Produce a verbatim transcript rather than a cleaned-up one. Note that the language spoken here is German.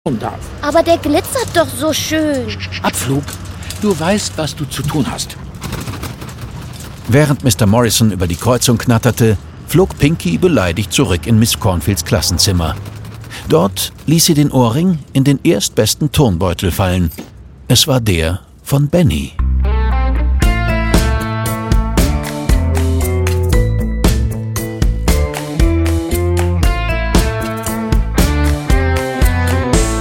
darf. Aber der glitzert doch so schön. Abflug, du weißt, was du zu tun hast. Während Mister Morrison über die Kreuzung knatterte, flog Pinky beleidigt zurück in Miss Cornfields Klassenzimmer. Dort ließ sie den Ohrring in den erstbesten Turnbeutel fallen. Es war der von Benny.